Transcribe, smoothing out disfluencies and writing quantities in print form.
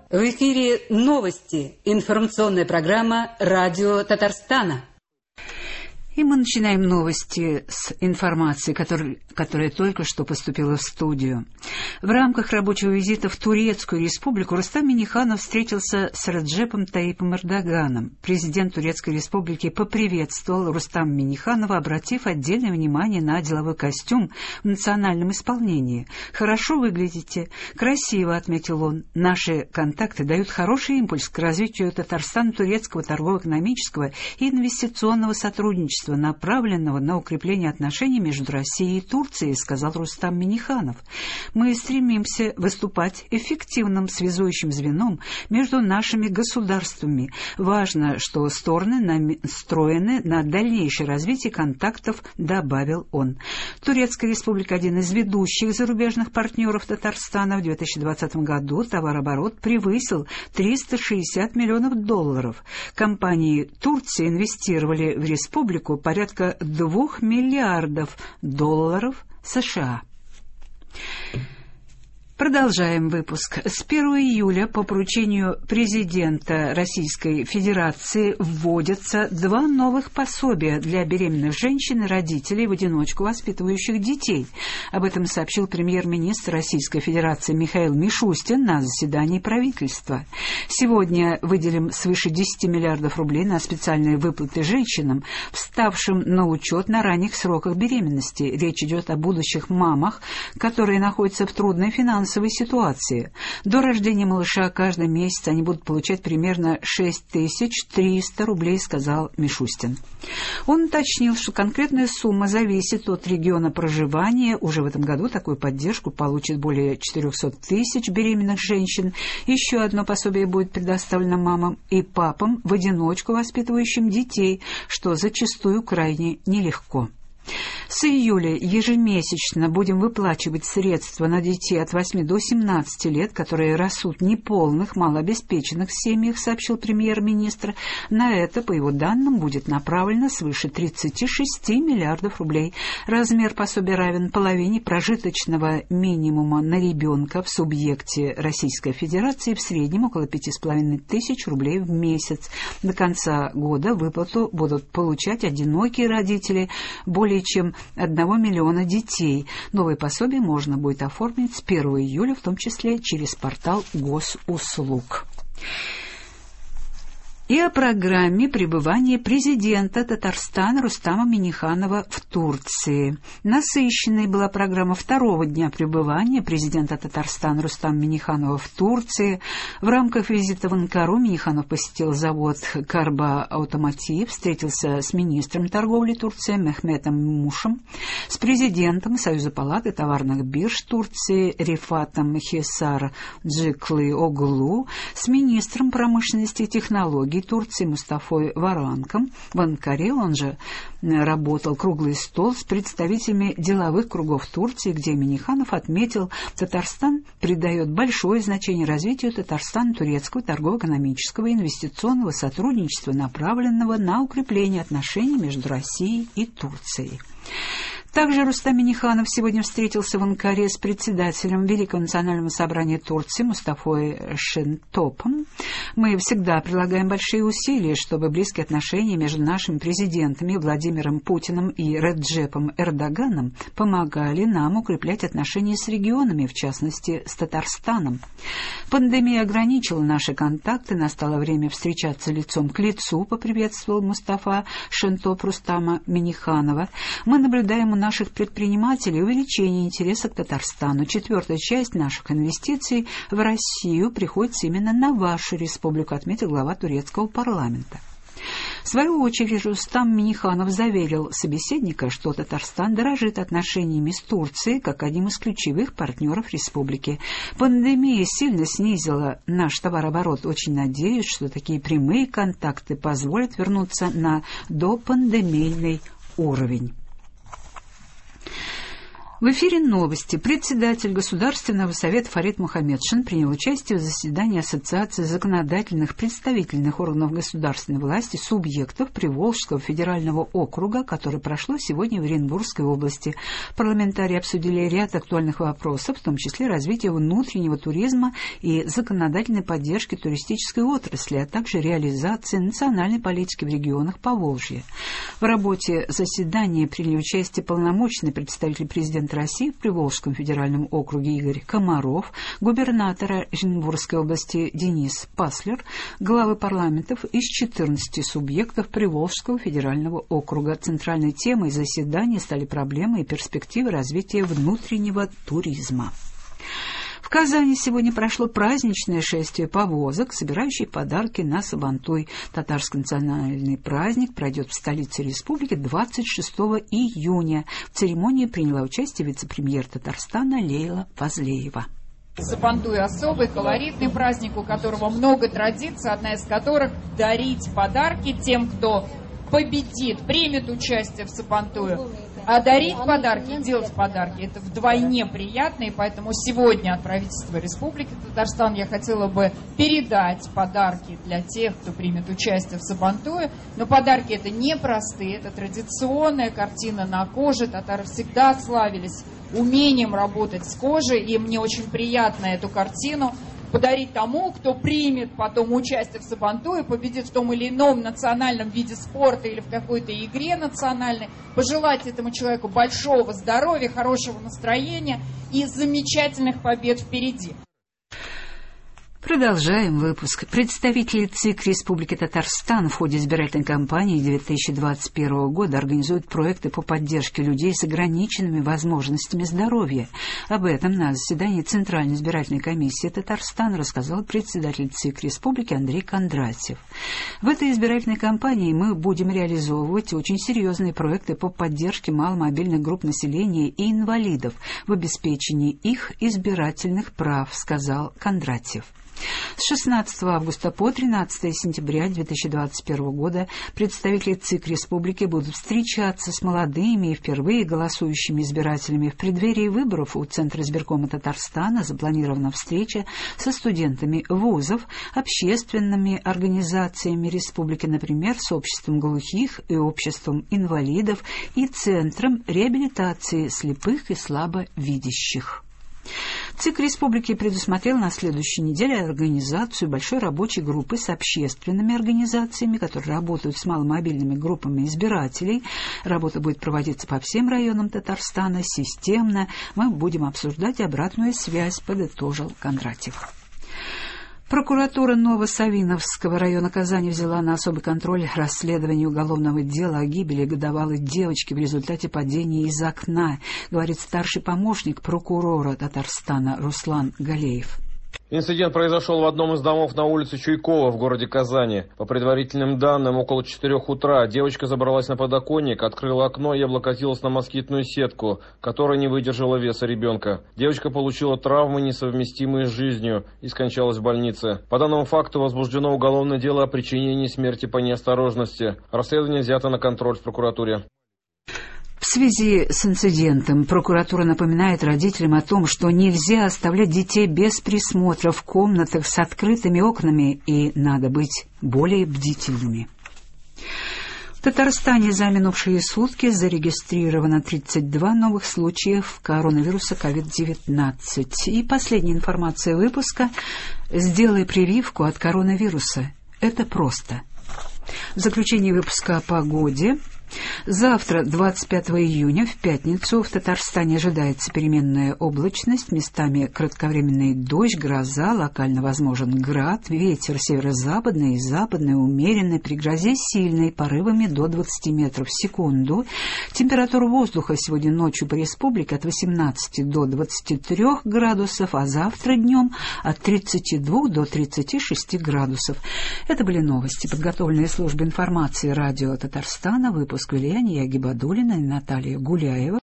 В эфире новости. Информационная программа «Радио Татарстана». И мы начинаем новости с информации, которая только что поступила в студию. В рамках рабочего визита в Турецкую республику Рустам Минниханов встретился с Реджепом Таyyипом Эрдоганом. Президент Турецкой республики поприветствовал Рустама Минниханова, обратив отдельное внимание на деловой костюм в национальном исполнении. «Хорошо выглядите, красиво», — отметил он. «Наши контакты дают хороший импульс к развитию Татарстана-турецкого торгово-экономического и инвестиционного сотрудничества, направленного на укрепление отношений между Россией и Турцией», — сказал Рустам Минниханов. «Мы стремимся выступать эффективным связующим звеном между нашими государствами. Важно, что стороны настроены на дальнейшее развитие контактов», — добавил он. Турецкая республика — один из ведущих зарубежных партнеров Татарстана. В 2020 году товарооборот превысил $360 миллионов. Компании Турции инвестировали в республику порядка $2 миллиардов США. Продолжаем выпуск. С 1 июля по поручению президента Российской Федерации вводятся 2 новых пособия для беременных женщин и родителей в одиночку воспитывающих детей. Об этом сообщил премьер-министр Российской Федерации Михаил Мишустин на заседании правительства. Сегодня выделим свыше 10 миллиардов рублей на специальные выплаты женщинам, вставшим на учет на ранних сроках беременности. Речь идет о будущих мамах, которые находятся в трудной финансовой ситуации. До рождения малыша каждый месяц они будут получать примерно 6300 рублей, сказал Мишустин. Он уточнил, что конкретная сумма зависит от региона проживания. Уже в этом году такую поддержку получит более 400 тысяч беременных женщин. Еще одно пособие будет предоставлено мамам и папам в одиночку воспитывающим детей, что зачастую крайне нелегко. С июля ежемесячно будем выплачивать средства на детей от 8 до 17 лет, которые растут в неполных, малообеспеченных семьях, сообщил премьер-министр. На это, по его данным, будет направлено свыше 36 миллиардов рублей. Размер пособия равен половине прожиточного минимума на ребенка в субъекте Российской Федерации, в среднем около 5500 рублей в месяц. До конца года выплату будут получать одинокие родители более чем 1 миллиона детей. Новые пособия можно будет оформить с 1 июля, в том числе через портал госуслуг. И о программе пребывания президента Татарстана Рустама Минниханова в Турции. Насыщенной была программа второго дня пребывания президента Татарстана Рустама Минниханова в Турции. В рамках визита в Анкару Минниханов посетил завод «Карба Автомотив», встретился с министром торговли Турции Мехметом Мушем, с президентом Союза палат и товарных бирж Турции Рифатом Хисар Джиклы Оглу, с министром промышленности и технологий Турции Мустафой Варанком. В Анкаре он же работал круглый стол с представителями деловых кругов Турции, где Минниханов отметил, Татарстан придает большое значение развитию Татарстана-турецкого торгово-экономического и инвестиционного сотрудничества, направленного на укрепление отношений между Россией и Турцией. Также Рустам Минниханов сегодня встретился в Анкаре с председателем Великого национального собрания Турции Мустафой Шентопом. Мы всегда прилагаем большие усилия, чтобы близкие отношения между нашими президентами Владимиром Путиным и Реджепом Эрдоганом помогали нам укреплять отношения с регионами, в частности, с Татарстаном. Пандемия ограничила наши контакты, настало время встречаться лицом к лицу, поприветствовал Мустафа Шентоп Рустама Минниханова. Мы наблюдаем у наших предпринимателей увеличение интереса к Татарстану. 4-я часть наших инвестиций в Россию приходится именно на вашу республику, отметил глава турецкого парламента. В свою очередь Рустам Минниханов заверил собеседника, что Татарстан дорожит отношениями с Турцией как одним из ключевых партнеров республики. Пандемия сильно снизила наш товарооборот. Очень надеюсь, что такие прямые контакты позволят вернуться на допандемийный уровень. В эфире новости. Председатель Государственного совета Фарид Мухаммедшин принял участие в заседании Ассоциации законодательных представительных органов государственной власти субъектов Приволжского федерального округа, которое прошло сегодня в Оренбургской области. Парламентарии обсудили ряд актуальных вопросов, в том числе развитие внутреннего туризма и законодательной поддержки туристической отрасли, а также реализации национальной политики в регионах Поволжья. В работе заседания приняли участие полномочный представитель президента России в Приволжском федеральном округе Игорь Комаров, губернатор Оренбургской области Денис Паслер, главы парламентов из 14 субъектов Приволжского федерального округа. Центральной темой заседания стали проблемы и перспективы развития внутреннего туризма. В Казани сегодня прошло праздничное шествие повозок, собирающее подарки на Сабантуй. Татарский национальный праздник пройдет в столице республики 26 июня. В церемонии приняла участие вице-премьер Татарстана Лейла Фазлеева. Сабантуй — особый, колоритный праздник, у которого много традиций, одна из которых — дарить подарки тем, кто победит, примет участие в Сабантуе. А дарить подарки, делать подарки — это вдвойне приятно, и поэтому сегодня от правительства Республики Татарстан я хотела бы передать подарки для тех, кто примет участие в Сабантуе. Но подарки это непростые, это традиционная картина на коже. Татары всегда славились умением работать с кожей, и мне очень приятно эту картину подарить тому, кто примет потом участие в Сабантуе, победит в том или ином национальном виде спорта или в какой-то игре национальной, пожелать этому человеку большого здоровья, хорошего настроения и замечательных побед впереди. Продолжаем выпуск. Представители ЦИК Республики Татарстан в ходе избирательной кампании 2021 года организуют проекты по поддержке людей с ограниченными возможностями здоровья. Об этом на заседании Центральной избирательной комиссии Татарстана рассказал председатель ЦИК Республики Андрей Кондратьев. В этой избирательной кампании мы будем реализовывать очень серьезные проекты по поддержке маломобильных групп населения и инвалидов в обеспечении их избирательных прав, сказал Кондратьев. С 16 августа по 13 сентября 2021 года представители ЦИК Республики будут встречаться с молодыми и впервые голосующими избирателями. В преддверии выборов у Центра избиркома Татарстана запланирована встреча со студентами вузов, общественными организациями республики, например, с обществом глухих и обществом инвалидов и Центром реабилитации слепых и слабовидящих. ЦИК Республики предусмотрел на следующей неделе организацию большой рабочей группы с общественными организациями, которые работают с маломобильными группами избирателей. Работа будет проводиться по всем районам Татарстана системно. Мы будем обсуждать обратную связь, подытожил Кондратьев. Прокуратура Новосавиновского района Казани взяла на особый контроль расследование уголовного дела о гибели годовалой девочки в результате падения из окна, говорит старший помощник прокурора Татарстана Руслан Галеев. Инцидент произошел в одном из домов на улице Чуйкова в городе Казани. По предварительным данным, около 4 утра девочка забралась на подоконник, открыла окно и облокотилась на москитную сетку, которая не выдержала веса ребенка. Девочка получила травмы, несовместимые с жизнью, и скончалась в больнице. По данному факту возбуждено уголовное дело о причинении смерти по неосторожности. Расследование взято на контроль в прокуратуре. В связи с инцидентом прокуратура напоминает родителям о том, что нельзя оставлять детей без присмотра в комнатах с открытыми окнами, и надо быть более бдительными. В Татарстане за минувшие сутки зарегистрировано 32 новых случаев коронавируса COVID-19. И последняя информация выпуска. Сделай прививку от коронавируса. Это просто. В заключении выпуска о погоде. Завтра, 25 июня, в пятницу, в Татарстане ожидается переменная облачность, местами кратковременный дождь, гроза, локально возможен град, ветер северо-западный и западный умеренный, при грозе сильный, порывами до 20 метров в секунду. Температура воздуха сегодня ночью по республике от 18 до 23 градусов, а завтра днем от 32 до 36 градусов. Это были новости, подготовленные службой информации радио Татарстана, выпуск Илья Гибадуллина и Наталья Гуляева.